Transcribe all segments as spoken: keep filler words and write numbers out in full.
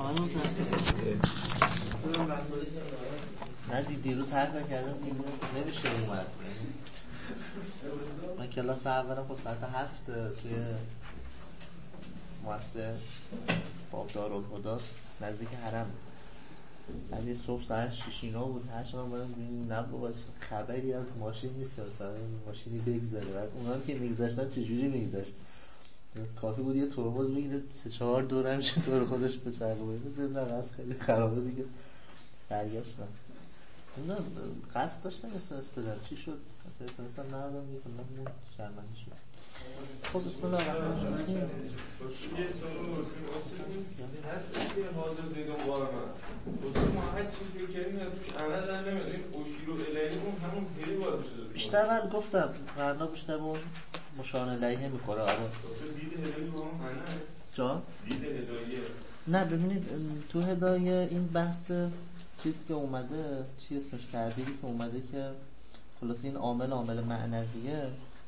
همون نه دی دیروز حرف کردم نمیشه اومد. من کلاس اولم خب ساعت هفت توی مؤسسه باب دارالهدی نزدیک حرم، ولی صبح ساعت شش اینا بود. هر شب من ببینیم نبود باشه خبری از ماشین نیست که مثلا ماشینی بگذره. بعد اونا هم که میگذاشتن چجوری میگذاشت؟ کافی بود یه ترمز میگیره سه چهار دور همشه دور خودش بچرخه. دیدم نه از خیلی خرابه دیگه برگشتم. اونا قصد داشتن اس ام اس بدم، چی شد؟ اصلا اس ام اس هم ندادم دیگه، کلا مون شرمنده شد. خب بسم الله الرحمن الرحیم. یه سوال واسه هست که حاضر زیدون قارما واسه ما هر چیزی که کردیم توش انا در نمیاد. این اوشیرو الهی اون همون خیلی واضح شده. بیشتر من گفتم معنا بیشتر اون مشان الیه میخوره. آره واسه دید الهی با هم معنا جان دید الهیه. نه ببینید تو هدایه این بحث چیزی که اومده، چی اسمش، تعبیری که اومده که خلاص این عامل عامل معنویه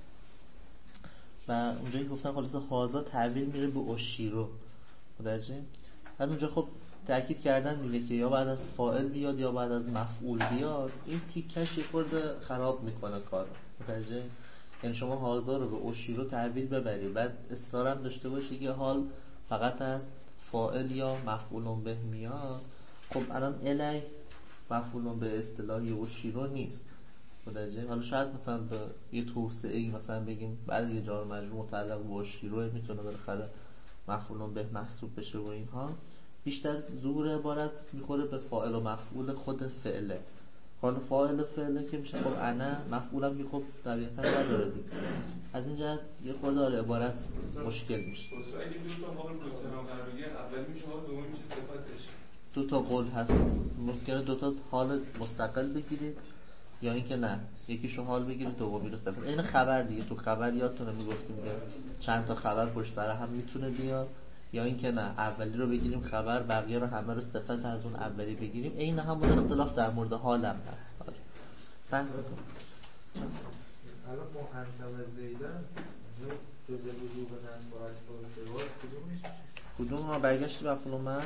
و اونجایی گفتن خلاص هازا تعبیر میره به اوشیرو متوجه. بعد اونجا خب تاکید کردن دیگه که یا بعد از فاعل بیاد یا بعد از مفعول بیاد. این تیکش یه خورده خراب میکنه کارو متوجه. یعنی شما هازا رو به اوشیرو تعبیر ببری بعد اصرار هم داشته باشی که حال فقط از فاعل یا مفعول به میاد. خب الان الی مفعول به اصطلاح اوشیرو نیست متوجه. حالا شاید مثلا به یه توسعه‌ای مثلا بگیم بعد یه جار مجرور متعلق به اوشیرو میتونه بالاخره مفعول به محسوب بشه و اینها. بیشتر ظهور عبارت میخوره به فاعل و مفعول خود فعله. حالا فاعل فعله که میشه خب انا، مفعولم که خب طبیعتا نداره دیگه. از این جهت یه خورده داره عبارت مشکل میشه. اگه دو تا حال مستقیم قرار بگیره اولی میشه حال، دومی میشه صفتش. دو تا قول هست، ممکنه دو تا حال مستقل بگیرید یا اینکه نه یکیشون حال بگیرید دومی رو صفت. این خبر دیگه تو خبر یادتونه میگفتیم که چند تا خبر پشت سر هم میتونه بیاد، یا اینکه نه اولی رو بگیریم خبر بقیه رو همه رو صفت از اون اولی بگیریم. این همون اختلاف در مورد حالم هست. بحث میکنم الان محنت و زیدن جزء وجوب ننبارت با ارتباط کدومش؟ کدوم ها برگشت مفعول من؟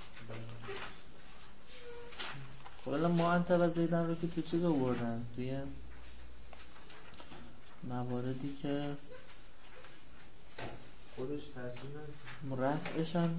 خب الان محنت و زیدن رو که تو چیز آوردن توی مواردی که خودش تاثیر رفعش هم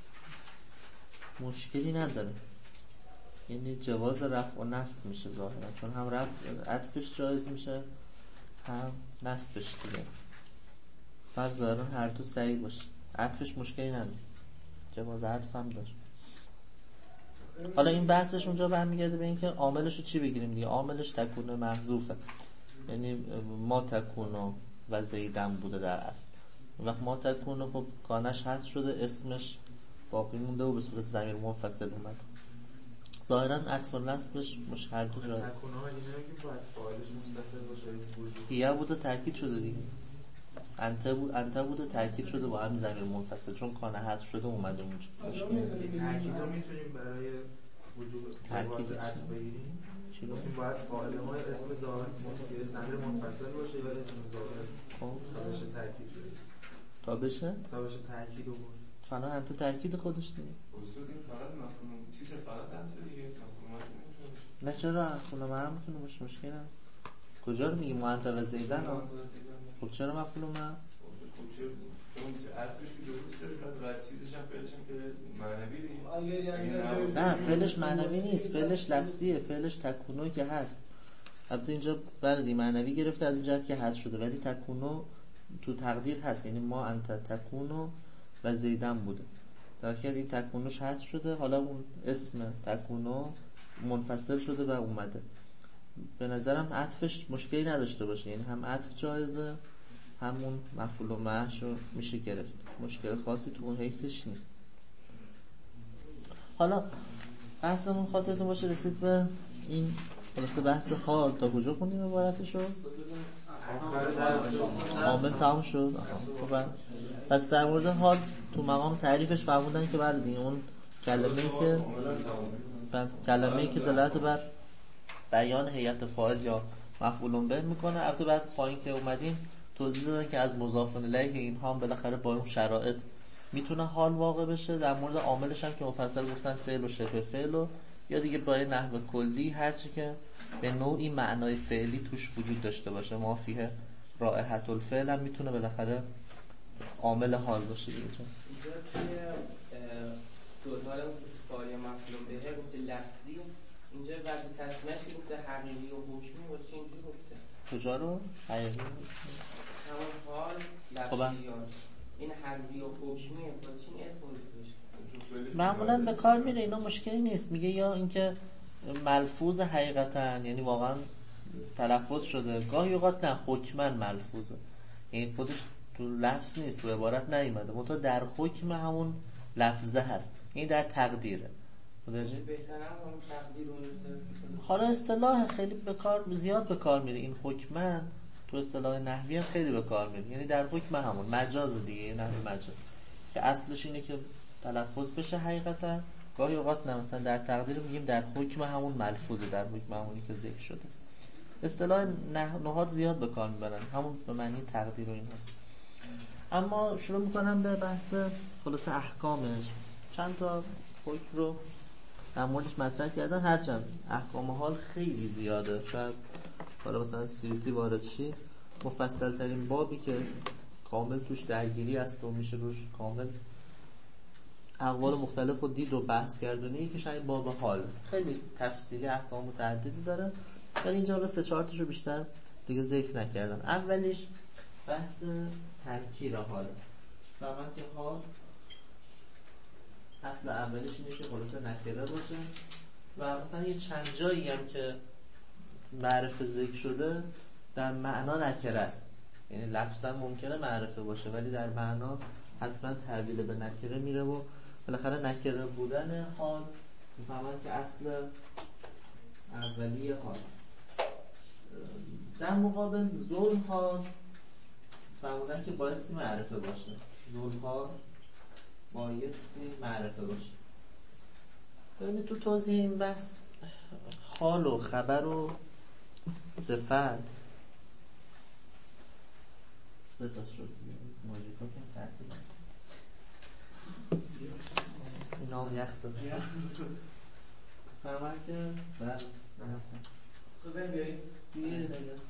مشکلی نداره، یعنی جواز رفع و نصب میشه ظاهرا، چون هم رفع عطفش جایز میشه هم نصبش دیگه. فرض ظاهرا هر دو صحیح باشه، عطفش مشکلی نداره، جواز عطف هم داره. حالا این بحثش اونجا برمیگرده به این که عاملش رو چی بگیریم دیگه. عاملش تکونه محذوفه، یعنی ما تکونو و زیدن بوده در اصل. وقت ما تکونو خب کانش هست شده، اسمش باقی مونده و به صورت ضمیر منفصل اومد. ظاهرا عطف و نصبش مش هر دو جایز. تکونه ها اینه که باید فاعلش مستقل باشه. یا بوده تاکید شده دیگه. انت بود انت بوده تاکید شده با همین ضمیر منفصل، چون کانه هست شده اومده اونجا. تاکید رو میتونیم برای وجوب تاکید عطف بگیریم. چی رو؟ باید فاعل ما اسم ظاهر ضمیر منفصل باشه یا اسم ظاهر خب تا بشه تاکید شده. تا بشه؟ تا بشه تاکید رو بود. فنا انت تاکید خودش دیگه. اصول این فقط مفهوم چیز فقط عطف دیگه مفهومات نمیشه. نه چرا خونه من میتونه باشه، مشکل نداره. کجا رو میگی مؤنث و زیدن؟ خب چرا مفعول من؟ خب چرا چون عطفش که درسته و چیزش هم فعلش هم که معنوی دیگه. نه فعلش معنوی نیست، فعلش لفظیه، فعلش تکونو که هست. البته اینجا بلدی معنوی گرفته از این جهت که هست شده، ولی تکونو تو تقدیر هست، یعنی ما انت تکونو و زیدن بوده در حالی این تکونوش هست شده. حالا اون اسم تکونو منفصل شده و اومده. به نظرم عطفش مشکلی نداشته باشه، یعنی هم عطف جایزه همون مفعول و معش رو میشه گرفت، مشکل خاصی تو اون حیثش نیست. حالا بحثمون خاطرتون باشه رسید به این خلاصه بحث حال. تا کجا خوندیم عبارتش رو؟ عامل تمام شد. خب پس در مورد حال تو مقام تعریفش فرمودن که بله دیگه اون کلمه‌ای که کلمه‌ای که دلالت بر بیان هیئت فاعل یا مفعول به میکنه. البته بعد پایین که اومدیم توضیح دادن که از مضاف الیه اینها هم بالاخره با اون شرایط میتونه حال واقع بشه. در مورد عاملش هم که مفصل گفتن فعل و شبه فعل و یا دیگه با نحو کلی هرچی که به نوعی معنای فعلی توش وجود داشته باشه. ما فیه رائحة الفعل هم میتونه بالاخره عامل حال باشه دیگه. چون اینجا توی دوتار فعالی مفعول به گفته لفظی، اینجا وقتی تصمیمش که گفته حقیقی و حکمی واسه چه اینجوری گفته؟ کجا رو؟ حقیقی همون حال لفظیات این حقیقی و حکمی واسه چه اسم روش؟ معمولا به کار میره، اینا مشکلی نیست. میگه یا اینکه ملفوظ حقیقتا یعنی واقعا تلفظ شده، گاهی اوقات نه حکما ملفوظه، یعنی خودش تو لفظ نیست، تو عبارت نیومده، منتها در حکم همون لفظه هست، این در تقدیره. بهتره همون تقدیر رو حالا اصطلاح خیلی به کار زیاد به کار میره این حکما، تو اصطلاح نحوی هم خیلی به کار میره، یعنی در حکم همون مجاز دیگه، نحوی مجاز که اصلش اینه که تلفظ بشه حقیقتا. گاهی اوقات نه، مثلا در تقدیر میگیم در حکم همون ملفوظه، در حکم همونی که ذکر شده است. اصطلاح نهاد زیاد به کار میبرن، همون به معنی تقدیر و این هست. اما شروع میکنم به بحث خلاص احکامش. چند تا حکم رو در موردش مطرح کردن، هرچند احکام حال خیلی زیاده، شاید حالا مثلا سیوطی وارد شی مفصل ترین بابی که کامل توش درگیری است و میشه روش کامل اقوال مختلف رو دید و بحث کردونه، یکیش همین باب حال خیلی تفصیلی احکام متعددی داره، ولی اینجا حالا سه چهار تاشو بیشتر دیگه ذکر نکردم. اولیش بحث تنکیر حاله. فهمت که حال اصل اولیش اینه که خلاصه نکره باشه و مثلا یه چند جایی هم که معرفه ذکر شده در معنا نکره است، یعنی لفظا ممکنه معرفه باشه ولی در معنا حتما تحویل به نکره میره و بالاخره نکره بودن حال میفهمن که اصل اولیه حال. در مقابل ظلم حال فهمودن که بایستی معرفه باشه، ظلم حال بایستی معرفه باشه. ببینید تو توضیح این بحث حال و خبر و صفت سه تا شد ماجیکا که تعطیل اینا هم یخ زد فهمت که بله صدای بیایی دیگه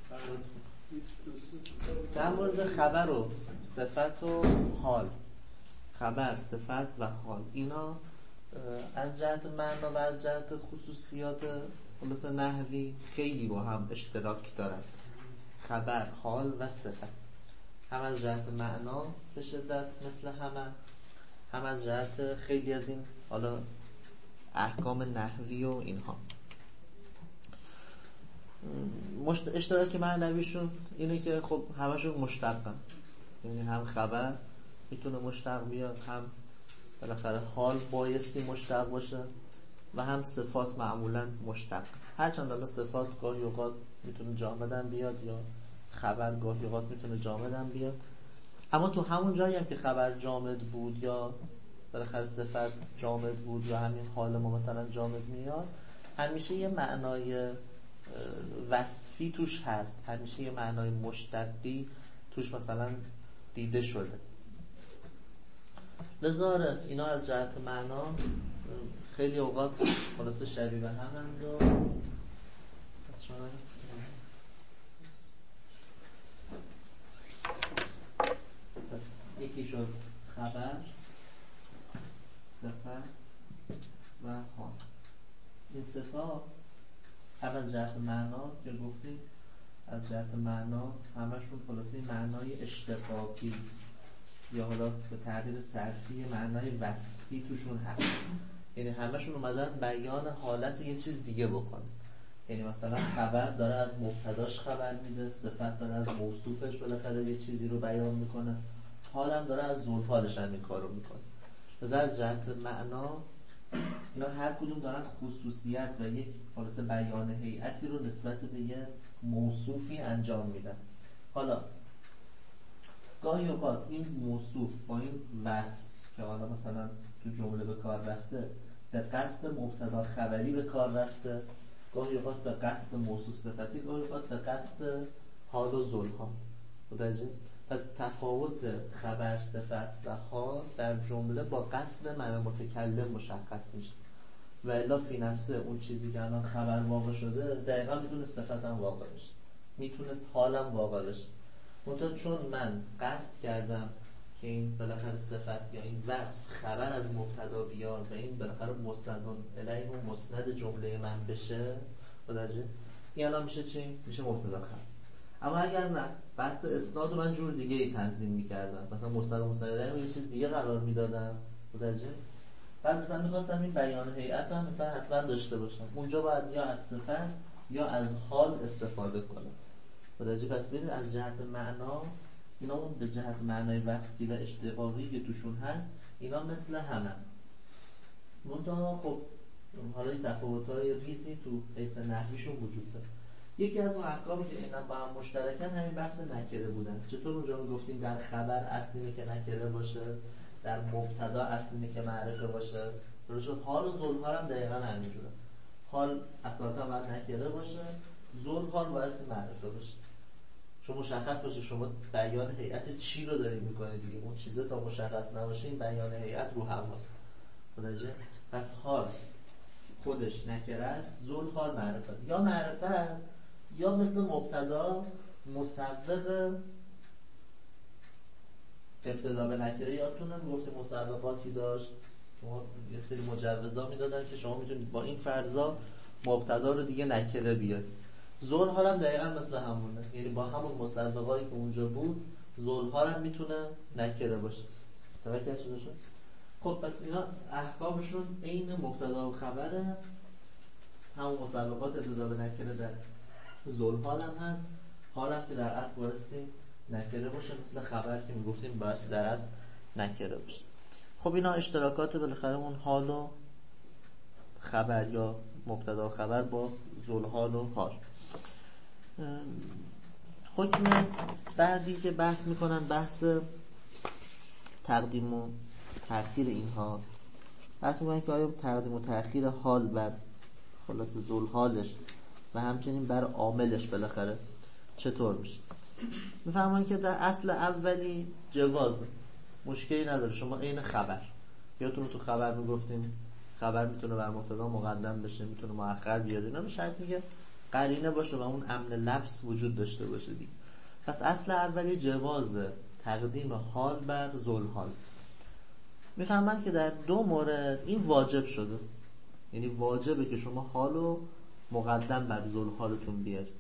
در مورد خبر و صفت و حال، خبر، صفت و حال، اینا از جهت معنا و از جهت خصوصیات خلاص نحوی خیلی با هم اشتراک دارن. خبر، حال و صفت هم از جهت معنا به شدت مثل همه، هم از جهت خیلی از این حالا احکام نحوی و اینها. مشت... اشتراک معنویشون اینه که خب همشون مشتقن، یعنی هم خبر میتونه مشتق بیاد، هم بالاخره حال بایستی مشتق باشه و هم صفات معمولا مشتق. هرچند الان صفات گاهی اوقات میتونه جامدن بیاد یا خبر گاهی اوقات میتونه جامدن بیاد، اما تو همون جایی هم که خبر جامد بود یا بالاخره صفت جامد بود یا همین حال ما مثلا جامد میاد، همیشه یه معنای وصفی توش هست، همیشه یه معنای مشتقی توش مثلا دیده شده. لذا اینا از جهت معنا خیلی اوقات خلاصه شبیه به همند و پس یکی شد خبر، صفت و حال. این صفات هم از جهت معنا که گفتیم، از جهت معنا همشون خلاصه معنای اشتقاقی یا حالا به تعبیر صرفی معنای وصفی توشون هست، یعنی همشون اومدن بیان حالت یه چیز دیگه بکنه. یعنی مثلا خبر داره از مبتداش خبر میده، صفت داره از موصوفش بالاخره یه چیزی رو بیان میکنه، حالم داره از ظلفالش هم این کار رو میکنه. از جهت معنا اینا هر کدوم دارن خصوصیت و یک خلاصه بیان هیئتی رو نسبت به یه موصوفی انجام میدن. حالا گاهی اوقات این موصوف با این وصف که حالا مثلا تو جمله به کار رفته به قصد مبتدا خبری به کار رفته، گاهی اوقات به قصد موصوف صفتی، گاهی اوقات به قصد حال و ظلها. متوجه؟ پس تفاوت خبر صفت و حال در جمله با قصد معنی متکلم مشخص میشه و الا فی نفسه اون چیزی که الان خبر واقع شده دقیقا میتونه صفت هم واقع بشه، میتونست حالم واقع بشه. منتها چون من قصد کردم که این بالاخره صفت یا این وصف خبر از مبتدا بیار و این بالاخره مستند الیه و مسند جمله من بشه، متوجه؟ این الان میشه چی؟ میشه مبتدا خبر. اما اگر نه، بحث اسناد رو من جور دیگه ای تنظیم میکردم، مثلا مستند مستند الیه رو یه چیز دیگه قرار میدادم، متوجه؟ بعد مثلا میخواستم این بیان هیئت هم مثلا حتما داشته باشم، اونجا باید یا از صفت یا از حال استفاده کنم، متوجه؟ پس ببینید از جهت معنا اینا اون به جهت معنای وصفی و اشتقاقی که توشون هست اینا مثل همه. منتها خب حالا این تفاوت‌های ریزی تو حیث نحویشون وجود داره. یکی از اون احکامی که اینا با هم مشترکن همین بحث نکره بودن. چطور اونجا میگفتیم در خبر اصل اینه که نکره باشه، در مبتدا اصل اینه که معرفه باشه. درست شد. حال و ذوالحال هم دقیقاً همینجوره. حال اساساً باید نکره باشه، ذوالحال باید معرفه باشه. چون مشخص باشه شما بیان هیئت چی رو داری میکنه دیگه، اون چیزه تا مشخص نباشه این بیان هیئت رو حواس. متوجه؟ پس حال خودش نکره است، ذوالحال معرفه است. یا معرفه است یا مثل مبتدا مسبق ابتدا به نکره. یادتونه میگفتیم مسبقاتی داشت که ما یه سری مجوزا میدادن که شما میتونید با این فرضا مبتدا رو دیگه نکره بیارید. ذوالحال هم دقیقاً مثل همونه، یعنی با همون مسبقایی که اونجا بود ذوالحال هم میتونه نکره باشه. توجه شده شد؟ خب پس اینا احکامشون عین مبتدا و خبره، همون مسبقات ابتدا به نکره در ذوالحال هم هست، حال هم که در اصل بایستی نکره باشه، مثل خبر که میگفتیم بایستی در اصل نکره باشه. خب اینا اشتراکات بالاخره اون حال و خبر یا مبتدا و خبر با ذوالحال و حال. حکم بعدی که بحث میکنن بحث تقدیم و تأخیر اینها. بحث میکنن که آیا تقدیم و تأخیر حال بر خلاص ذوالحالش و همچنین بر عاملش بالاخره چطور میشه. میفهمن که در اصل اولی جواز، مشکلی نداره. شما عین خبر، یادتونه تو خبر میگفتیم خبر میتونه بر مبتدا مقدم بشه، میتونه مؤخر بیاره، اینا به شرطی که قرینه باشه و اون امن لبس وجود داشته باشه دیگه. پس اصل اولی جواز تقدیم حال بر ذوالحال. میفهمن که در دو مورد این واجب شده، یعنی واجبه که شما حالو مقدم بر ذوالحالتون بیارید.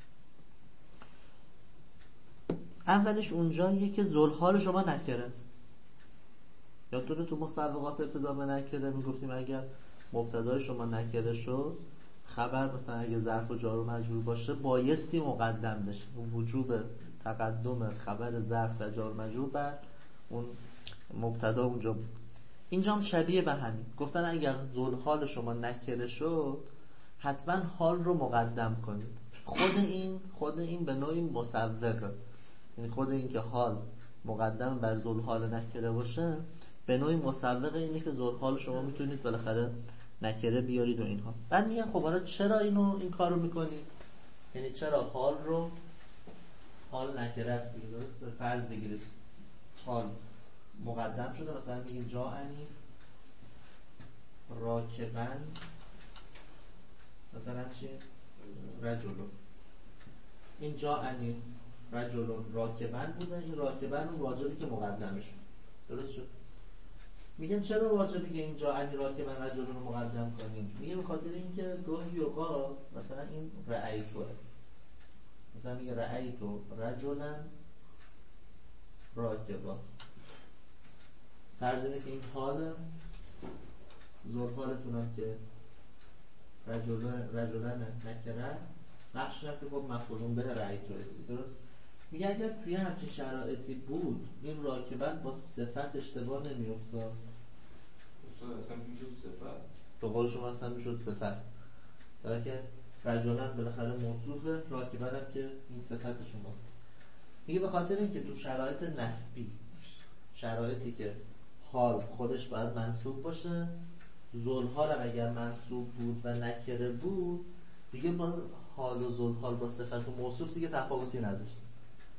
اولش اونجاییه که ذوالحال شما نکره است. یادتونه تو مسبقات ابتدا به نکره میگفتیم اگر مبتدای شما نکره شد، خبر مثلا اگه ظرف و جار و مجرور باشه بایستی مقدم بشه. وجوب تقدم خبر ظرف و جار و مجرور بر اون مبتدا اونجا بود. اینجا هم شبیه به همین گفتن اگر ذوالحال شما نکره شد حتما حال رو مقدم کنید. خود این خود این به نوعی مسوقه، یعنی خود این که حال مقدم بر ذوالحال نکره باشه به نوعی مسوقه اینه که ذوالحال شما میتونید بالاخره نکره بیارید و اینها. بعد میگن خب حالا چرا اینو این کارو میکنید؟ یعنی چرا حال رو حال نکره است دیگه، درست؟ فرض بگیرید حال مقدم شده، مثلا میگیم جاءنی راکبن مثلا چی؟ رجلو. این جاءنی رجلون راکبن بوده، این راکبن رو واجبی که مقدمش شد. درست شد؟ میگن چرا واجبی که اینجا علی راکبن رجلون رو مقدم کنیم؟ میگه به خاطر اینکه گاهی اوقات مثلا این رأیتوه، مثلا میگه رأیتو رجلن راکبا، فرض اینه که این حال ذوالحالتون هم که رجلن رجلن نکره است، نقش هم که خب مفعولون به رأیتوه. درست؟ میگه اگر توی همچین شرایطی بود این راکبن با صفت اشتباه نمیافتاد. اصلا اصلا میشد صفت، به قول شما اصلا میشد صفت، برای که رجلن بالاخره موصوفه، راکبن هم که این صفت شماست. میگه به خاطر اینکه تو شرایط نسبی، شرایطی که حال خودش باید منصوب باشه، ذوالحال هم اگر منصوب بود و نکره بود دیگه با حال و ذوالحال با صفت و موصوف دیگه تفاوتی نداشت.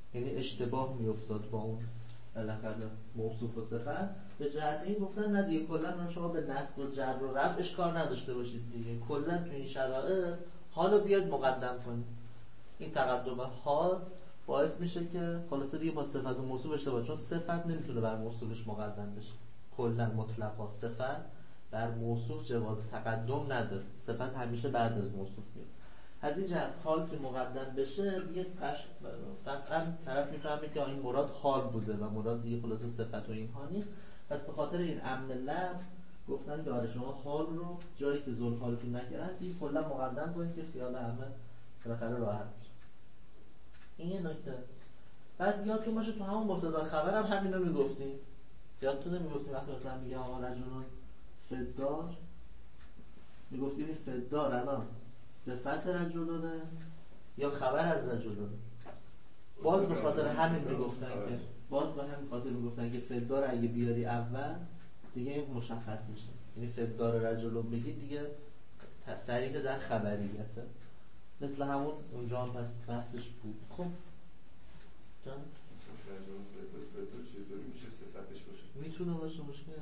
یعنی اشتباه میافتاد با اون بالاخره موصوف و صفت. به جهت این گفتن نه دیگه کلا شما به نصب و جر و رفعش کار نداشته باشید دیگه، کلا تو این شرایط حالو بیاد مقدم کنید. این تقدم حال باعث میشه که خلاصه دیگه با صفت و موصوف اشتباه، چون صفت نمیتونه بر موصوفش مقدم بشه. کلا مطلقا صفت بر موصوف جواز تقدم نداره، صفت همیشه بعد از موصوف میاد. از این جهت حال که مقدم بشه دیگه قطعا طرف میفهمه که این مراد حال بوده و مراد دیگه خلاصه صفت و اینها نیست. پس به خاطر این امن لفظ گفتن که آره شما حال رو جایی که ذل حالتون نکرده است دیگه کلا مقدم کنید که خیال همه بالاخره راحت میشه. این یه نکته. بعد یادتون باشه تو همون مبتدا خبر هم همینا میگفتیم. یادتونه میگفتیم وقتی مثلا میگه آقا رجلون فدار، میگفتیم این فدار الان صفت رجلونه یا خبر از رجلونه. باز به خاطر همین میگفتن که باز به همین خاطر میگفتن که فدار اگه بیاری اول دیگه مشخص میشه، یعنی فدار رجلون بگی دیگه تصریح در خبریته، مثل همون اونجا هم پس بحثش بود. خب جان رجلون فدار چطوری میشه صفتش باشه؟ میتونه باشه، مشکل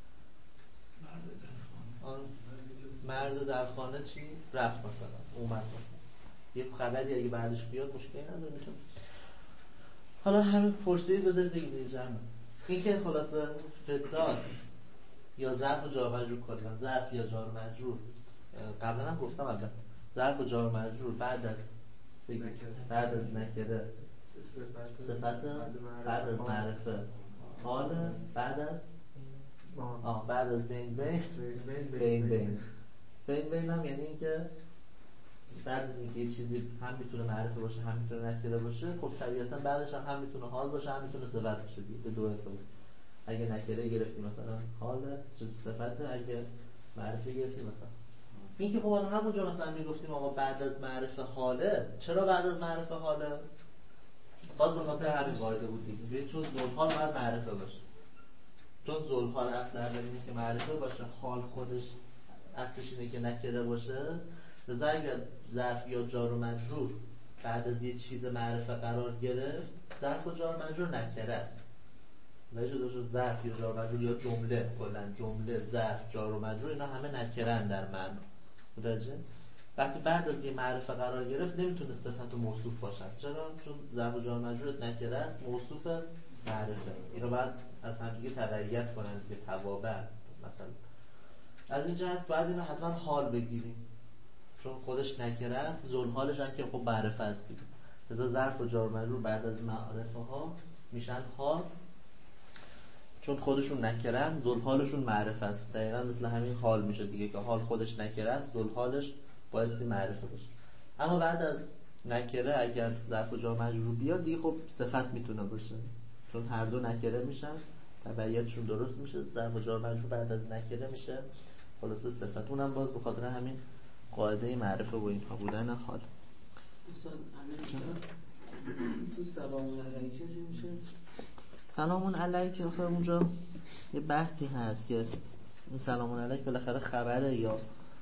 مرد در خانه. مرد در خانه چی؟ رفت مثلا اومد مثلا یه خبری اگه بعدش بیاد مشکلی نداره میتونه. حالا همین پرسید بذارید بگید اینجا این که خلاصه فدار یا ظرف و جار مجرور کلا ظرف یا جار مجرور قبلا هم گفتم البته ظرف و جار مجرور بعد از بعد از نکره صفت بعد از معرفه حال بعد از آه بعد از بین بین بین بین بین بین هم یعنی اینکه بعد از اینکه یه چیزی هم میتونه معرفه باشه هم میتونه نکره باشه، خب طبیعتا بعدش هم هم میتونه حال باشه هم میتونه صفت باشه دیگه، به دو احتمال. اگه نکره گرفتی مثلا حال چه صفته، اگه معرفه گرفتی مثلا این که خب الان همونجا مثلا میگفتیم آقا بعد از معرفه حاله. چرا بعد از معرفه حاله؟ باز به خاطر همین قاعده بود دیگه، چون ذوالحال باید معرفه باشه. چون ذوالحال اصل اینه که معرفه باشه، حال خودش اصلش اینه که نکره باشه. لذا اگر ظرف یا جار و مجرور بعد از یه چیز معرفه قرار گرفت، ظرف و جار و مجرور نکره است. ولی شده شد ظرف یا جار و مجرور یا جمله، کلا جمله ظرف جار و مجرور اینا همه نکره‌اند در معنا. متوجه؟ وقتی بعد از یه معرفه قرار گرفت نمیتونه صفت و موصوف باشد. چرا؟ چون ظرف و جار و مجرور نکره است، موصوف معرفه. اینو بعد از همدیگه تبعیت کنن دیگه، توابع مثلا. از این جهت باید اینو حتما حال بگیریم، چون خودش نکره است، ذوالحالش هم که خب معرفه است دیگه. لذا ظرف و جار و مجرور بعد از معرفه ها میشن حال، چون خودشون نکره‌اند، ذوالحالشون معرفه است. دقیقاً مثل همین حال میشه دیگه که حال خودش نکره است، ذوالحالش بایستی معرفه باشه. اما بعد از نکره اگر ظرف و جار و مجرور بیاد دیگه خب صفت میتونه باشه، چون هر دو نکره میشن، تبعیتشون درست میشه. ظرف و جار و مجرور بعد از نکره میشه خلاصه صفت. اونم باز به خاطر همین قاعده معرفه و اینها بودن حال. تو سلامون علیکه چی میشه؟ سلامون علیکه آخه اونجا یه بحثی هست که این سلامون علیک بالاخره خبره یا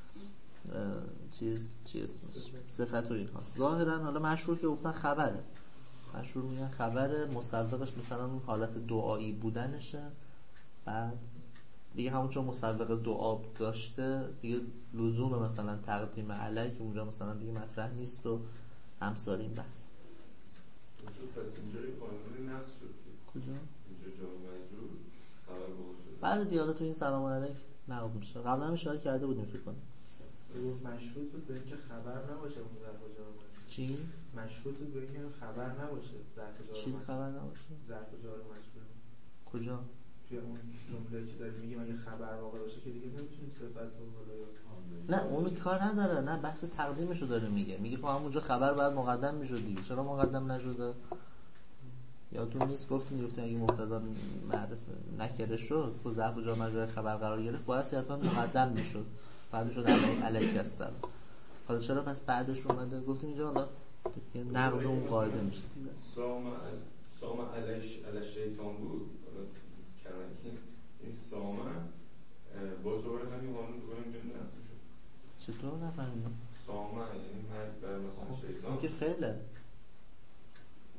چیز چیز صفت و این هاست. ظاهرا حالا مشهور که گفتن خبره، مشهور میگن خبره، مصدقش مثلا اون حالت دعایی بودنشه. بعد دیگه همون چون مصدق دعا داشته دیگه لزوم مثلا تقدیم علیک اونجا مثلا دیگه مطرح نیست و همسال این بحث. پس اینجا یه قانونی نقص شد که کجا؟ اینجا جار مجرور خبر باقی شده. بله دیگه حالا تو این سلام علیک نقض میشه. قبلا هم اشاره کرده بودیم فکر کنم. مشروط بود به اینکه خبر نباشه اون ظرف و جار و مجرور. چی؟ مشروط بود به اینکه خبر نباشه ظرف و جار و چیز مجرور. خبر نباشه؟ ظرف و جار و مجرور. کجا؟ توی اون جمله که داری میگیم اگه خبر واقع باشه که دیگه نمیتونیم صفت و حالا یا نه اون کار نداره، نه بحث تقدیمشو داره میگه. میگه خب همونجا خبر بعد مقدم میشد دیگه، چرا مقدم نشده؟ یادتون نیست گفتیم گفتیم اگه مبتدا معرفه نکره شد تو ظرف و جار و مجرور خبر قرار گرفت باید حتما مقدم میشد، بعد شد علیک السلام. حالا چرا پس بعدش اومده؟ گفتیم اینجا حالا نقض اون قاعده میشه دیگه. سام سام علیش علی شیطان بود. کردن این سام باز دوباره همین قانون دوباره اینجا نقض میشد. چطور نفهمیدم؟ سام یعنی مرگ بر مثلا شیطان. این که فعله.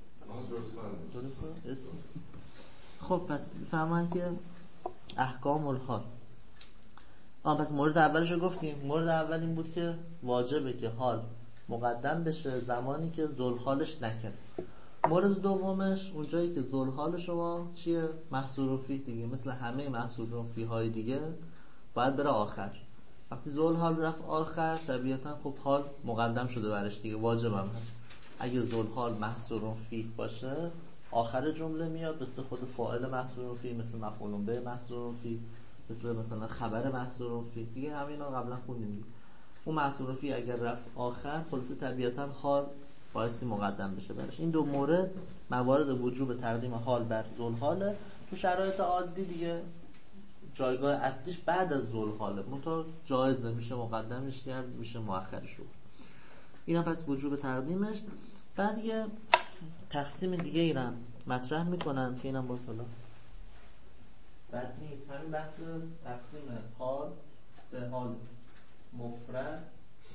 درسته؟ اسم نیست. خب پس فهمن که احکام الحال. آه پس مورد اولش رو گفتیم. مورد اول این بود که واجبه که حال مقدم بشه زمانی که ذوالحالش نکره. مورد دومش اونجایی که ذوالحال شما چیه؟ محصور فیه دیگه، مثل همه محصور فیه های دیگه باید بره آخر. وقتی ذوالحال رفت آخر طبیعتا خب حال مقدم شده برش دیگه، واجب هم هست. اگه ذوالحال محصور فیه باشه آخر جمله میاد، مثل خود فاعل محصور فیه، مثل مفعول به محصور فیه، مثل مثلا خبر محصور فیه دیگه، همینا قبلا خوندیم. اون محصور فیه اگر رفت آخر خلاص طبیعتا حال بایستی مقدم بشه برش. این دو مورد موارد وجوب تقدیم حال بر ذوالحاله. تو شرایط عادی دیگه جایگاه اصلیش بعد از ذوالحاله، منتها جایزه، میشه مقدمش کرد، میشه مؤخرش کرد. اینا پس وجوب تقدیمش. بعد یه تقسیم دیگه ای رو مطرح میکنن که اینم با صلاح بد نیست. همین بحث تقسیم حال به حال مفرد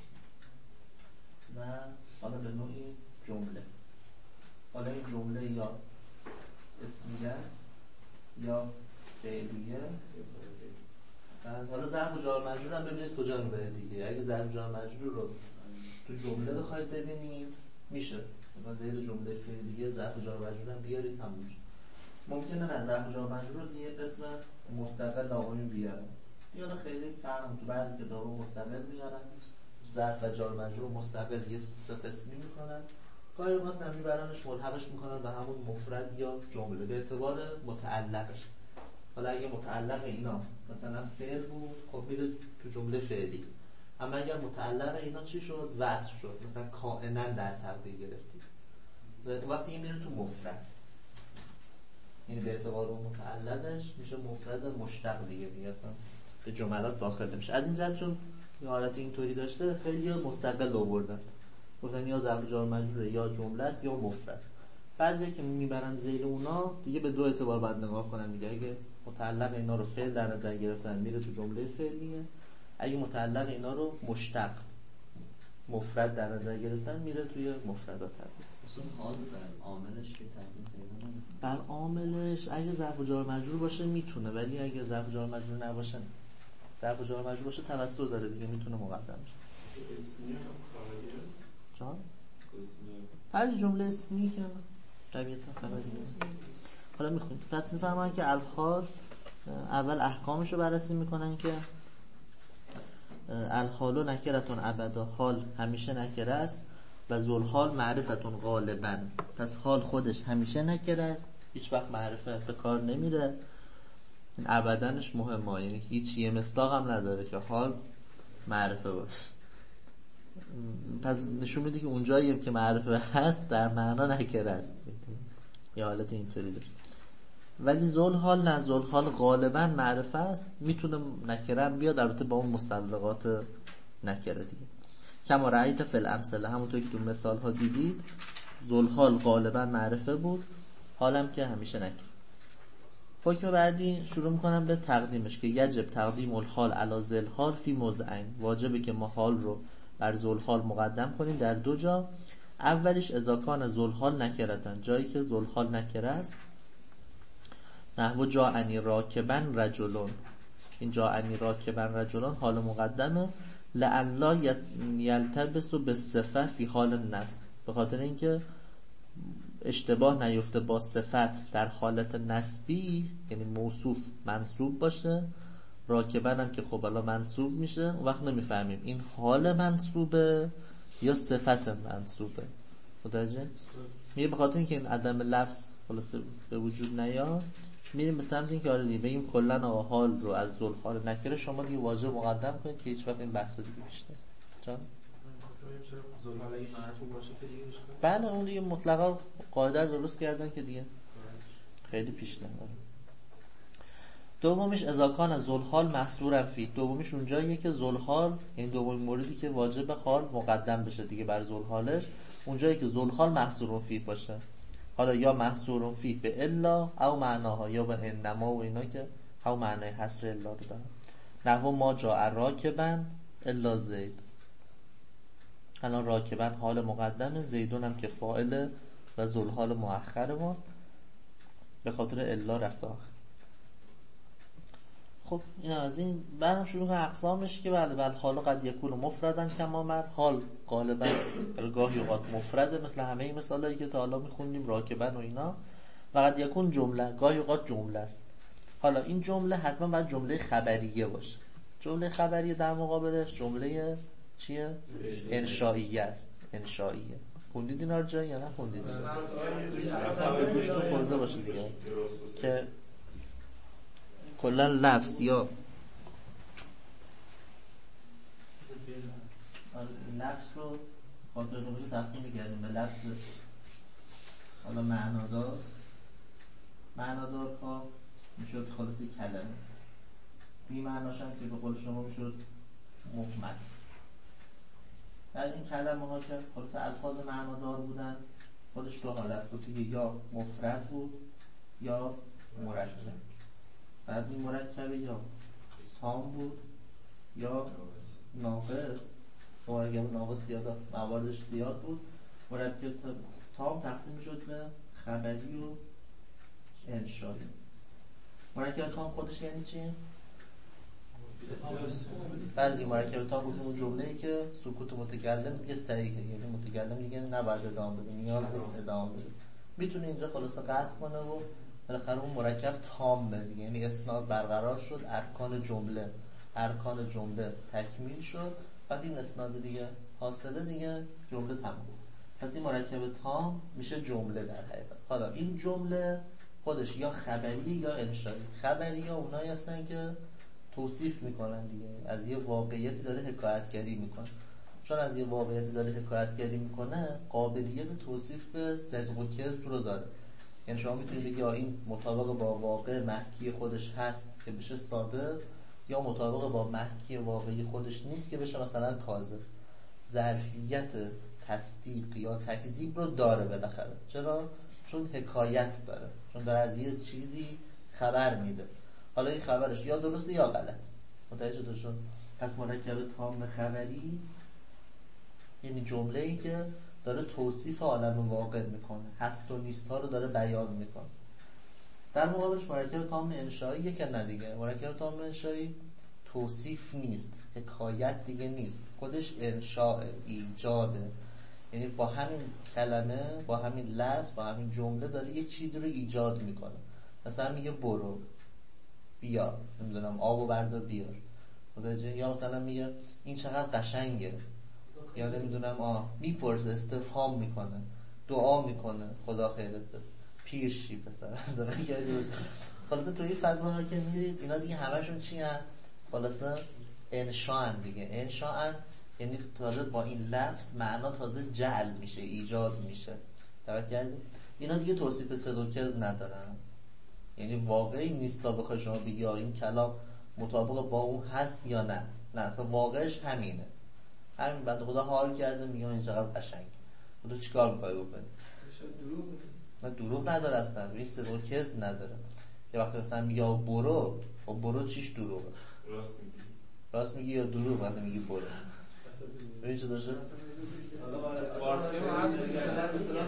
و حالا به نوعی جمله. حالا این جمله یا اسمیه یا فعلیه. حالا ظرف و جار مجرور هم ببینید کجا میبره دیگه. اگه ظرف و جار مجرور رو تو جمله بخواید ببینید میشه، مثلا زیر جمله فعلیه ظرف و جار مجرور هم بیارید هم میشه. ممکنه نه ظرف و جار مجرور رو یه قسم مستقل داومی بیارن. یا خیلی فرق تو بعضی کتابا مستقل میارن، ظرف و جار مجرور مستقل یه سه قسمی میکنن، گاهی اوقات هم میبرنش ملحقش میکنن به همون مفرد یا جمله به اعتبار متعلقش. حالا اگه متعلق اینا مثلا فعل بود خب میره تو جمله فعلی، اما اگر متعلق اینا چی شد؟ وصف شد، مثلا کائنا در تقدیر گرفتید، وقتی این میره تو مفرد، این به اعتبار اون متعلقش میشه مفرد مشتق دیگه دیگه اصلا به جملات داخل نمیشه. از این جهت چون یه حالت اینطوری داشته خیلی مستقل آوردن، گفتن یا ظرف جار مجروره یا جمله است یا مفرد. بعضی که میبرن زیر اونا دیگه به دو اعتبار باید نگاه کنن دیگه. اگه متعلق اینا رو فعل در نظر گرفتن میره تو جمله فعلیه، اگه متعلق اینا رو مشتق مفرد در نظر گرفتن میره توی مفردات. اصلا حال بر عاملش که تقدیم پیدا نمیکنه. بر عاملش اگه ظرف و جار مجرور باشه میتونه، ولی اگه ظرف و جار مجرور نباشه، ظرف و جار مجرور باشه توسط داره دیگه، میتونه مقدم شه. جان؟ هر جمله اسمی که طبیعتا خبری نیست. حالا میخونیم. پس میفهمن که الحال اول احکامش رو بررسی میکنن که الحال نکرتون ابدا، حال همیشه نکره است و ذوالحال معرفتون غالبا. پس حال خودش همیشه نکره است، هیچ وقت معرفه به کار نمیره. این ابدانش مهمه، یعنی هیچ یه مصداق هم نداره که حال معرفه باشه. پس نشون میده که اونجایی که معرفه هست در معنا نکره است، یه حالت اینطوری داره. ولی ذوالحال نه، ذوالحال غالبا معرفه است، میتونه نکره هم بیاد، البته با اون مستلزمات نکره دیگه. کما رأیت فی الامثله، همونطور که تو مثال ها دیدید ذوالحال غالبا معرفه بود، حالم که همیشه نکره. حکم بعدی شروع میکنم به تقدیمش که یجب تقدیم الحال علی ذوالحال فی موضعین. واجبه که ما حال رو بر ذوالحال مقدم کنیم در دو جا. اولیش اذا کان ذوالحال نکرتن، جایی که ذوالحال نکره است. نحو جاءنی راکبن رجلون، این جاءنی راکبن رجلون حال مقدمه. لئن لا یلتبس بالصفه فی حال النصب، به خاطر اینکه اشتباه نیفته با صفت در حالت نسبی، یعنی موصوف منصوب باشه، راکبن هم که خب الان منصوب میشه، اون وقت نمیفهمیم این حال منصوبه یا صفت منصوبه. متوجه؟ میگه به خاطر اینکه این عدم لفظ خلاصه به وجود نیاد، میریم به سمت اینکه آره دیگه بگیم کلا آقا حال رو از ذوالحال نکره شما دیگه واجب مقدم کنید که هیچ وقت این بحث دیگه پیش نیاد. جان ذوالحال اگه معرفه باشه که دیگه میشه. بله اون دیگه مطلقا قاعده درست کردن که دیگه خیلی پیش نمیره. دومیش اذا کان ذوالحال محصورا فی، دومیش اونجاییه که ذوالحال، یعنی دومین موردی که واجب حال مقدم بشه دیگه بر ذوالحالش، اونجایی که ذوالحال محصور فی باشه. حالا یا محصور فی به الا او معناها، یا به انما و اینا که او معنای حصر الا رو دارن. نحو ما جاء راکبن الا زید، الان راکبن حال مقدمه، زیدون هم که فاعل و ذوالحال مؤخر ماست به خاطر الا رفت آخر. خب این از این بعدم شروع کنه اقسامش که بله بله حالا قد یکون مفردن کما مر، حال غالبا گاهی اوقات مفرده مثل همه این مثالایی که تا حالا میخوندیم راکبن و اینا، و قد یکون جمله گاهی اوقات جمله است. حالا این جمله حتما باید جمله خبریه باشه. جمله خبریه در مقابلش جمله چیه؟ انشائیه است. انشائیه خوندید اینا رو جایی یا نه خوندید؟ به گوش رو خورده باشه دیگه که کلا لفظ یا لفظ رو خاطر رو بشه تقسیم می‌کردیم به لفظ حالا معنادار، معنادار ها میشد خلاصی کلمه، بی معناش هم که به قول شما میشد مهمل. بعد این کلمه ها که خلاص الفاظ معنادار بودن خودش دو حالت بود که یا مفرد بود یا مرکب. بعد این مرکب یا تام بود یا ناقص. مرکب ناقص زیاد مواردش زیاد بود. مرکب تام تقسیم شد به خبری و انشایی. مرکب تام خودش یعنی چی؟ بعد این مرکب تام بود اون جمله‌ای که سکوت متکلم دیگه صحیحه، یعنی متکلم دیگه نباید ادامه بده، نیاز نیست ادامه بده، میتونه اینجا خلاصه قطع کنه و بالاخره اون مرکب تام بده، یعنی اسناد برقرار شد، ارکان جمله ارکان جمله تکمیل شد، وقتی این اسناد دیگه حاصله دیگه جمله تموم. پس این مرکب تام میشه جمله در حقیقت. حالا این جمله خودش یا خبری یا انشایی. خبری یا اونایی هستن که توصیف میکنن دیگه، از یه واقعیتی داره حکایتگری میکنه. چون از یه واقعیتی داره حکایتگری میکنه قابلیت توصیف به صدق و کذب رو داره. یعنی شما میتونید بگی این مطابق با واقع محکی خودش هست که بشه صادق، یا مطابق با محکی واقعی خودش نیست که بشه مثلا کاذب. ظرفیت تصدیق یا تکذیب رو داره بالاخره. چرا؟ چون حکایت داره، چون داره از یه چیزی خبر میده. حالا این خبرش یا درسته یا غلط. متوجه شدید؟ پس مرکب تام خبری یعنی جمله‌ای که داره توصیف عالم واقع میکنه، هست و نیست ها رو داره بیان میکنه. در مقابلش مرکب تام انشایی که نه دیگه، مرکب تام انشایی توصیف نیست، حکایت دیگه نیست، خودش انشاء، ایجاده. یعنی با همین کلمه، با همین لفظ، با همین جمله داره یه چیزی رو ایجاد میکنه. مثلا میگه برو، بیا، نمیدونم آبو بردار بیار، یا مثلا میگه این چقدر قشنگه، یا نمیدونم آه میپرسه، استفهام میکنه، دعا میکنه خدا خیرت بده، پیرشی پسر. خلاصه توی این فضاها که میدید اینا دیگه همشون چی هن؟ خلاصه انشاءن دیگه. انشاءن یعنی تازه با این لفظ معنا تازه جعل میشه، ایجاد میشه. توجه کردید؟ اینا دیگه توصیف صدق و کذب ندارن، یعنی واقعی نیست تا بخوای شما بگی این کلام مطابق با اون هست یا نه. نه اصلا واقعش همینه، همین بنده خدا حال کرده میگه این چقدر قشنگ. خدا چیکار می‌خوای بکنی؟ نه دروغ نداره اصلا، این صدق و کذب نداره. یه وقتی مثلا میگه برو، و برو چیش دروغه؟ راست میگی راست میگی یا دروغ؟ وقتی میگی برو ببین چه داشته فارسی ما هست مثلا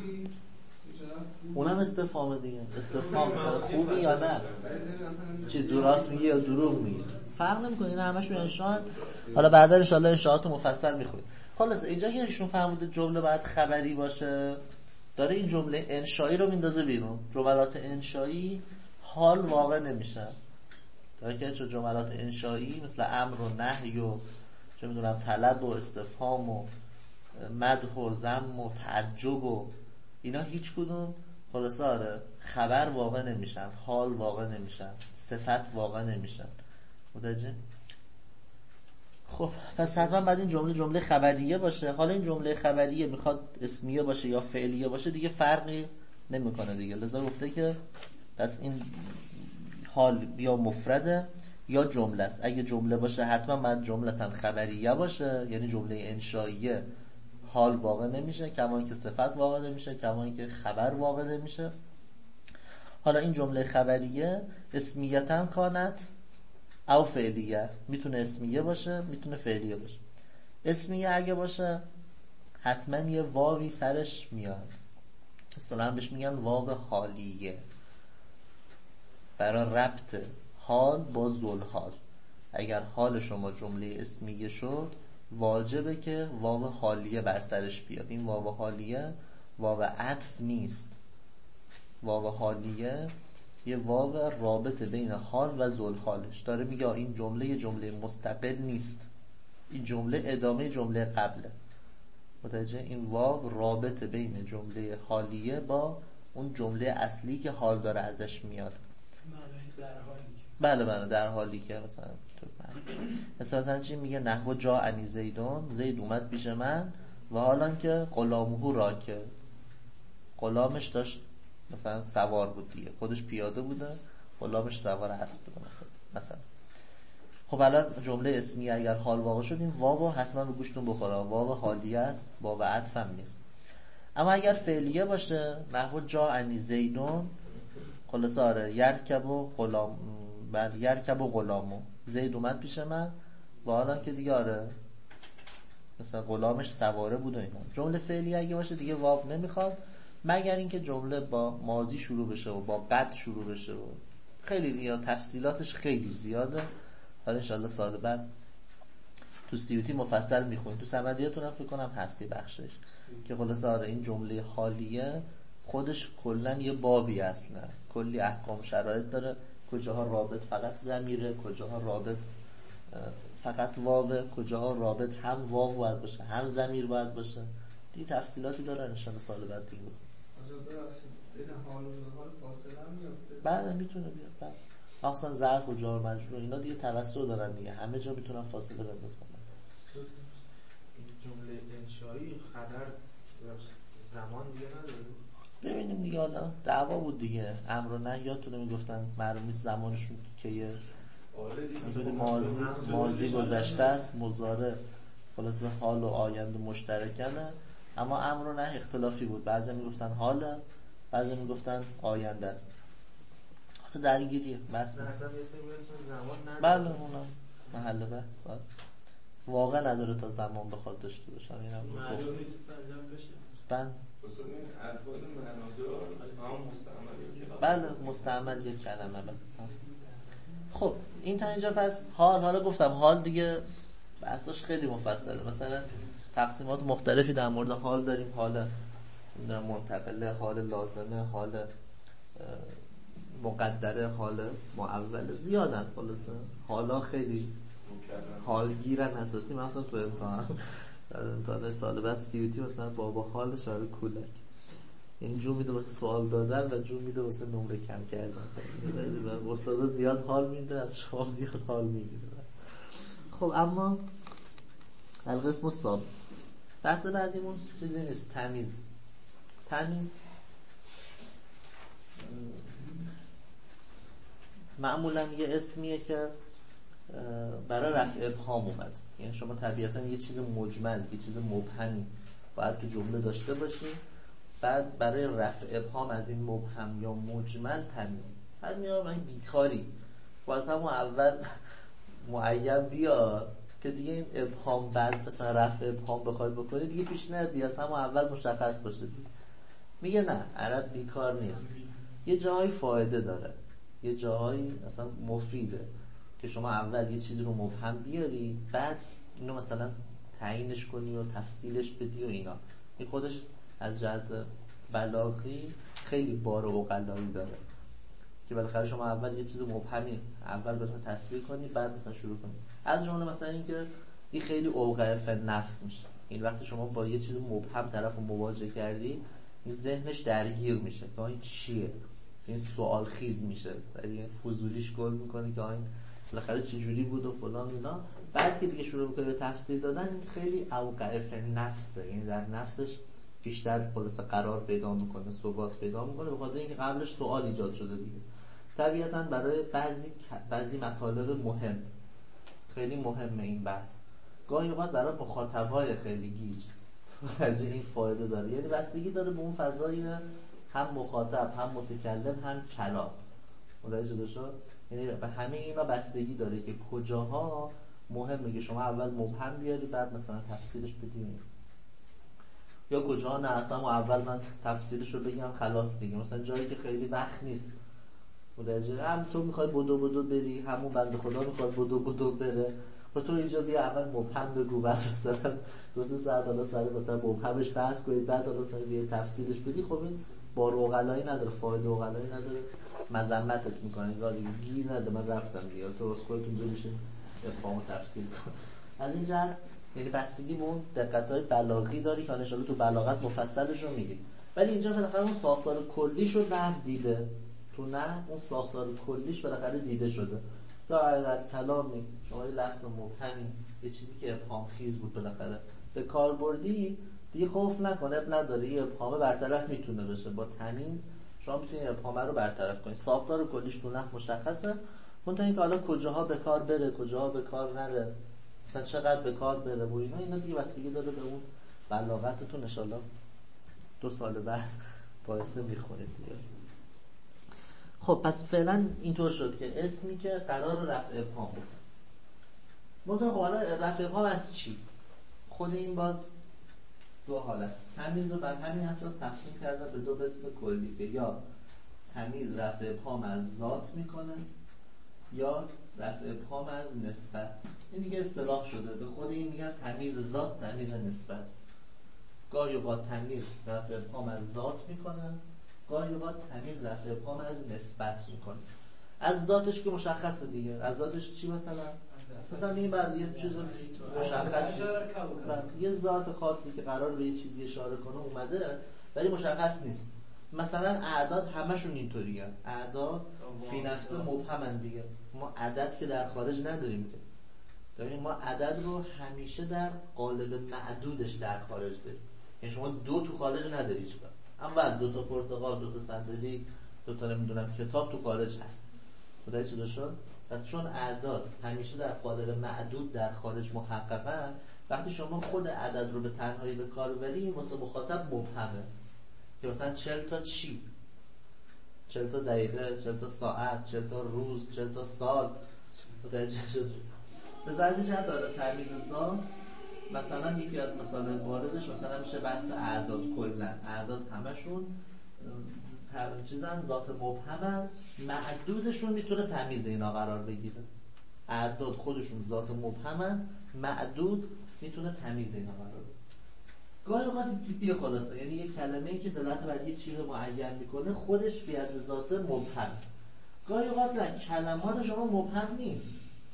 اونم استفهام دیگه، استفهام مثلا خوبی یا نه، چی درست میگی یا دروغ میگی، فرق نمیکنه. اینا همشون انشاء. حالا بعدا ان شاء الله انشاءات مفصل میخونید. خلاص اینجا که ایشون فرموده جمله باید خبری باشه، داره این جمله انشایی رو میندازه بیرون. جملات انشایی حال واقع نمیشن. داره که چه جملات انشایی مثل امر و نهی و چه میدونم طلب و استفهام و مدح و ذم و تعجب و اینا هیچ کدوم خلاصه آره خبر واقع نمیشن، حال واقع نمیشن، صفت واقع نمیشن. متوجه؟ خب پس حتما بعد این جمله جمله خبریه باشه. حالا این جمله خبریه میخواد اسمیه باشه یا فعلیه باشه دیگه فرقی نمیکنه دیگه. لذا گفته که پس این حال یا مفرده یا جمله است. اگه جمله باشه حتما باید جملتن خبریه باشه، یعنی جمله انشائیه حال واقع نمیشه، کما اینکه صفت واقع نمیشه، کما اینکه خبر واقع نمیشه. حالا این جمله خبریه اسمیتن کانت او فعلیه، میتونه اسمیه باشه میتونه فعلیه باشه. اسمیه اگه باشه حتما یه واوی سرش میاد، اصطلاحاً بهش میگن واو حالیه، برای ربط حال با ذوالحال. اگر حال شما جمله اسمیه شد واجبه که واو حالیه بر سرش بیاد. این واو حالیه واو عطف نیست، واو حالیه یه واو رابط بین حال و ذوالحالش. داره میگه این جمله یه جمله مستقل نیست، این جمله ادامه جمله قبله. متوجه؟ این واو رابط بین جمله حالیه با اون جمله اصلی که حال داره ازش میاد. در حالی بله بله در حالی که مثلا مثلا مثلا چی میگه؟ نحو جا انی زیدون، زید اومد پیش من و حالا که غلامه را که غلامش داشت مثلا سوار بود دیگه، خودش پیاده بوده غلامش سوار اسب بوده مثلا مثلا خب الان جمله اسمی اگر حال واقع شد این واو حتما به گوشتون بخوره، واو حالیه است، واو عطف هم نیست. اما اگر فعلیه باشه نحو جا انی زیدون، خلاصه آره یرکب و غلام، بعد یرکب و غلامو، زید اومد پیش من و حالا که دیگه آره مثلا غلامش سواره بود و اینا. جمله فعلی اگه باشه دیگه واو نمیخواد، مگر اینکه جمله با ماضی شروع بشه و با قد شروع بشه و خیلی یا تفصیلاتش خیلی زیاده. حالا انشالله سال بعد تو سیوتی مفصل میخونید، تو سمدیاتون هم فکر کنم هستی بخشش که خلاصه آره این جمله حالیه خودش کلن یه بابی اصلا، کلی احکام شرایط داره، کجاها رابط فقط ضمیره، کجاها رابط فقط واوه، کجاها رابط هم واو باید باشه هم ضمیر باید باشه. دیگه تفصیلاتی داره انشالله سال بعد دیگه. بین حال و حال فاصله هم میفته. بله میتونه بیاد. بله اصلا ظرف و جار مجرور اینا دیگه توسط دارن دیگه، همه جا میتونن فاصله بندازن. این جمله انشایی خبر زمان دیگه نداره. ببینیم دیگه، حالا دعوا بود دیگه، امر و نهی یادتونه میگفتن معلوم نیست زمانشون که ماضی ماضی گذشته است، مضارع خلاصه حال و آینده مشترکنه، اما امر و نهی اختلافی بود، بعضی میگفتن حاله بعضی میگفتن آینده است. حتی درگیریه بس. نه اصلا یه سری زمان نداره. بله اونا محل بحث واقعا نداره تا زمان بخواد داشته باشن. اینم معلوم نیست انجام بشه. بله بله مستعمل یک کلمه. بله. خب این تا اینجا پس حال. حالا گفتم حال دیگه بحثش خیلی مفصله، مثلا تقسیمات مختلفی در مورد حال داریم، حال منتقله، حال لازمه، حال مقدره، حال معوله، زیادن خلاصه حالا خیلی حالگیرن اساسی. مثلا تو امتحان امتحان سال بعد سیوتی مثلا بابا حال شاره کولک، این جو میده واسه سوال دادن و جو میده واسه نمره کم کردن. استادا زیاد حال میده، از شما زیاد حال میگیره. خب اما القسم السابع، بحث بعدیمون چیزی نیست، تمیز. تمیز معمولا یه اسمیه که برای رفع ابهام اومد، یعنی شما طبیعتا یه چیز مجمل، یه چیز مبهمی باید تو جمله داشته باشی، بعد برای رفع ابهام از این مبهم یا مجمل تمیز. بعد میاد من بیکاری واسه همون اول معین بیار که دیگه این ابهام بعد مثلا رفع ابهام بخوای بکنی دیگه پیش ندی، از همون اول مشخص باشه دیگه. میگه نه عرب بیکار نیست، یه جایی فایده داره، یه جایی اصلا مفیده که شما اول یه چیزی رو مبهم بیاری بعد اینو مثلا تعیینش کنی و تفصیلش بدی و اینا. این خودش از جهت بلاغی خیلی بار عقلایی داره که بالاخره شما اول یه چیز مبهمی اول بتون تصویر کنی بعد مثلا شروع کنی. از جمله مثلا این که این خیلی اوقع فن نفس میشه، این وقتی شما با یه چیز مبهم طرف رو مواجه کردی این ذهنش درگیر میشه که این چیه، این سوال خیز میشه، یعنی فضولیش گل میکنه که این بالاخره چه جوری بود و فلان اینا. بعد که دیگه شروع میکنه به تفسیر دادن این خیلی اوقع فن نفسه، یعنی در نفسش بیشتر خلاصه قرار پیدا میکنه، ثبات پیدا میکنه، به خاطر اینکه قبلش سوال ایجاد شده دیگه. طبیعتاً برای بعضی بعضی مطالب مهم، خیلی مهمه این بحث، گاهی اوقات برای مخاطبای خیلی گیج درجه این فایده داره، یعنی بستگی داره به اون فضای هم مخاطب هم متکلم هم کلام. متوجه شد؟ یعنی به همه اینا بستگی داره که کجاها مهمه که شما اول مبهم بیاری بعد مثلا تفسیرش بدی. یا کجا نه اصلا اول من تفسیرش رو بگم خلاص دیگه. مثلا جایی که خیلی وقت نیست مدرجه هم تو میخوای بدو بدو بری، همون بنده خدا میخواد بدو بدو بره و تو اینجا بیا اول مبهم بگو، بعد مثلا دو سه ساعت حالا سر مثلا مبهمش بحث کنید، بعد حالا مثلا بیا تفسیرش بدی. خب این بار اوغلایی نداره، فایده اوغلایی نداره، مذمتت میکنه دیگه، گیر نده من رفتم دیگه تو از خودت اونجا میشه افهام و تفسیر کن. از این جهت یعنی بستگی به اون دقت‌های بلاغی داری که ان شاءالله تو بلاغت مفصلش رو میگی. ولی اینجا بالاخره اون ساختار کلیش رو نه دیده تو، نه اون ساختار کلیش بالاخره دیده شده. تا در کلامی شما یه لفظ مبهمی، یه چیزی که ابهام خیز بود بالاخره به کار بردی دیگه، خوف نکنه اب نداره، یه ابهام برطرف میتونه بشه با تمیز. شما میتونید ابهام رو برطرف کنید. ساختار کلیش تو نحو مشخصه، منتها اینکه حالا کجاها به کار بره کجاها به کار نره، مثلا چقدر به کار بره و اینا اینا دیگه بستگی داره به اون بلاغتتون. ان شاءالله دو سال بعد باعث میخونید دیگه. خب پس فعلا اینطور شد که اسمی که قرار رفع ابهام بود. منتها حالا رفع ابهام از چی؟ خود این باز دو حالت تمیز رو بر همین اساس تقسیم کردن به دو قسم کلی که یا تمیز رفع ابهام از ذات میکنه یا رفع ابهام از نسبت. این دیگه اصطلاح شده، به خود این میگن تمیز ذات تمیز نسبت. گاهی اوقات تمیز رفع ابهام از ذات میکنه، گاهی اوقات تمیز رفع ابهام از نسبت میکنه. از ذاتش که مشخصه دیگه، از ذاتش چی مثلا؟ مثلا این بعد یه چیز مشخصی، یه ذات خاصی که قرار به یه چیزی اشاره کنه اومده ولی مشخص نیست. مثلا اعداد همشون اینطوریه، اعداد فی نفس مبهمن دیگه. ما عدد که در خارج نداریم که داریم، ما عدد رو همیشه در قالب معدودش در خارج داریم. یعنی شما دو تو خارج نداری چیکار، اما بعد دو تا پرتقال، دو تا صندلی، دو تا نمیدونم کتاب تو خارج هست. خدای چی شد؟ پس چون اعداد همیشه در قالب معدود در خارج محققن، وقتی شما خود عدد رو به تنهایی به کار ببری واسه مخاطب مبهمه که مثلا چهل تا چی، چهل تا دقیقه، چهل تا ساعت، چهل تا روز، چهل تا سال. متوجه شد؟ به ظاهر جهت داره تمیز ذات. مثلا یکی از مثلا بارزش مثلا میشه بحث اعداد. کلا اعداد همشون چیزن ذات مبهمن، معدودشون میتونه تمیز اینا قرار بگیره. اعداد خودشون ذات مبهمن، معدود میتونه تمیز اینا قرار بگیره. گاهی اوقات تیپی خلاصه، یعنی یک کلمه‌ای که دلالت بر یه چیز معین میکنه خودش فی حد ذات مبهم. گاهی اوقات نه، کلمات شما مبهم نیست،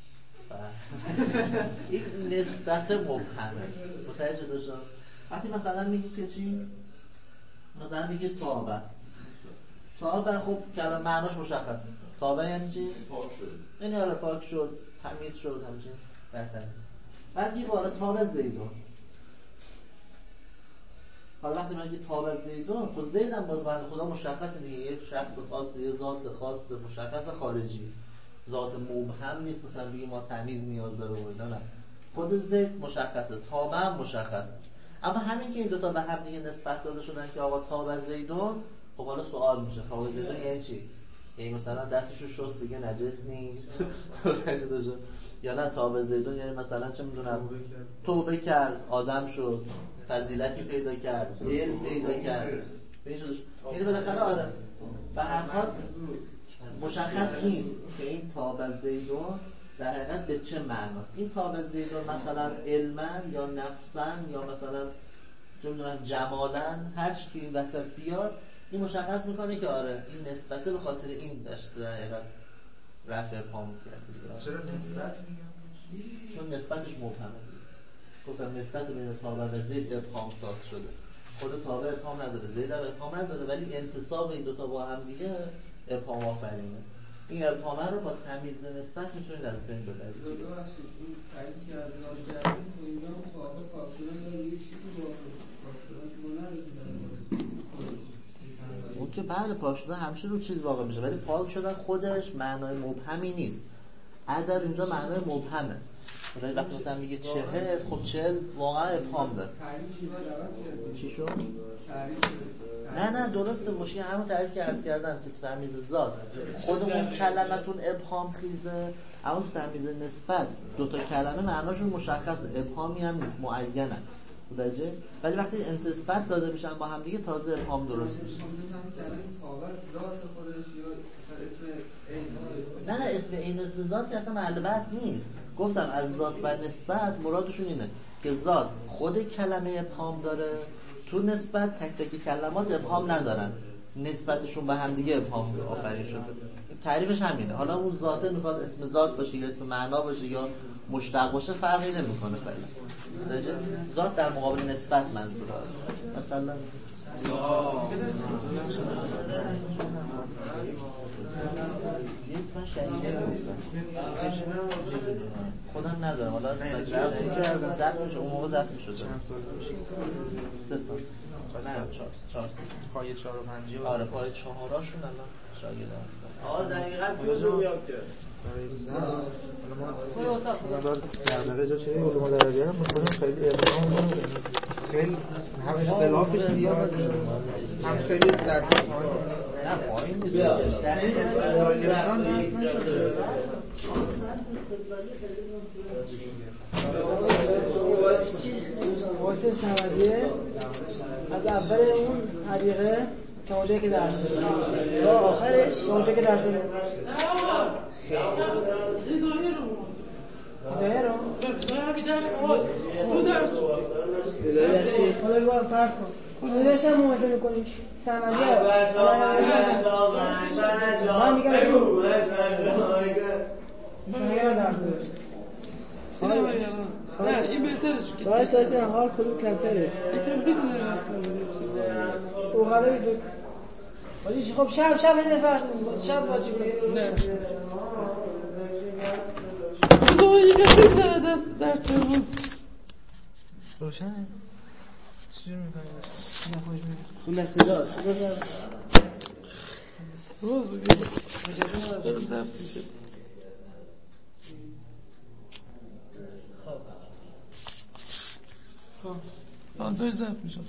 این نسبت مبهمه. متوجه داشتم؟ وقتی مثلا میگی که چی؟ مثلا میگی تابه. تابه خب کلمه معناش مشخصه. تابه یعنی چی؟ پاک شد. یعنی آره پاک شد، تمیز شد، همچین بهتر. بعد یه باره تابه زیدون. حالا وقتی من میگم تابه زیدون، خب زید هم باز بنده خدا مشخصه دیگه، یک شخص خاص، یه ذات خاص مشخص خارجی. ذات مبهم نیست مثلا بگیم ما تمیز نیاز داره و اینا، نه. خود زید مشخصه، تابه هم مشخصه. اما همین که این دوتا به هم دیگه نسبت داده شدن که آقا تابه زیدون، خب حالا سوال میشه تابه زیدون یعنی چی؟ یعنی مثلا دستشو شست دیگه نجس نیست یا نه تابه زیدون یعنی مثلا چه میدونم توبه کرد، آدم شد، فضیلتی پیدا کرد، علم پیدا کرد. یعنی بالاخره آره به هر حال مشخص نیست که این تابه زیدون در حقیقت به چه معناست. این تابه زیدون مثلا علمن یا نفسن یا مثلا چه میدونم جمالن، هر چی که این وسط بیاد این مشخص میکنه که آره این نسبته به خاطر این داشت در حقیقت رفع پام کرد. چرا نسبت میگم؟ چون نسبتش مبهمه. گفتم نسبت بین تابه و زید ابهام ساخته شده. خود تابه ابهام نداره، زید هم ابهام نداره، ولی انتصاب این دوتا با هم دیگه ابهام آفرینه. این ابهام رو با تمیز نسبت میتونید از بین ببرید. دو دو هستید این تایید کردن کردن تو اینجا مخاطب پاک شدن داره یه چیزی با پاک شدن تو نداره. اون که بله پاک شدن همیشه رو چیز واقع میشه، ولی پاک شدن خودش معنای مبهمی نیست. عدد اینجا معنای مبهمه. ولی وقتی مثلا میگه چهل، خب چهل واقعا ابهام داره. چی شد؟ نه نه درسته، مشکل همون تعریف که عرض کردم که تو تمیز ذات خودمون کلمتون ابهام خیزه، اما تو تمیز نسبت دوتا کلمه معناشون مشخصه، ابهامی هم نیست، معینن. متوجه؟ ولی وقتی نسبت داده میشن با هم دیگه تازه ابهام درست میشه. نه نه اسم این اسم ذات که اصلا محل بحث نیست. گفتم از ذات و نسبت مرادشون اینه که ذات خود کلمه ابهام داره، تو نسبت تک تک کلمات ابهام ندارن، نسبتشون به هم دیگه ابهام آفرین شده. تعریفش همینه. حالا اون ذاته میخواد اسم ذات باشه یا اسم معنا باشه یا مشتق باشه فرقی نمیکنه فعلا. ذات در مقابل نسبت منظوره. مثلا من شریعه خودم ندارم، حالا ضبط میشه، اون موقع ضبط میشد. سه سال نه چهار چهار پای چهار و پنجی. آره پای چهاراشون الان شاگردان. آقا دقیقاً موضوع میاد که برای سن حالا ما دار در واقع جا چه علوم العربیه هم می‌خونیم خیلی ابهام نداره، خیلی هم اختلافش زیاده، هم خیلی سطحی پایین. نه پایین نیست، در این استقلالی بران بحث نشده. واسه صمدیه از اول اون حدیقه تا اونجایی که درس داره تا آخرش تا اونجایی که درس داره هدایه رو داره همین درس آقا دو درس هدایه چی؟ حالا باید فرض کن هدایهش هم موازه میکنیم صمدیه من میگم شاگه من درس داره نه این بهتره چون باید سایسی حال کدوم کمتره یکم بدونه اصلا او حالا باید خب شب شب هده فرض کنیم شب باید کنیم نه خدا یکم بگذاره درس درس روز روشنه؟ چی میکنی؟ نه خوش میگه اون دسته دار روز بگذاره ضبط میشه. خب آن دوش ضبط میشه.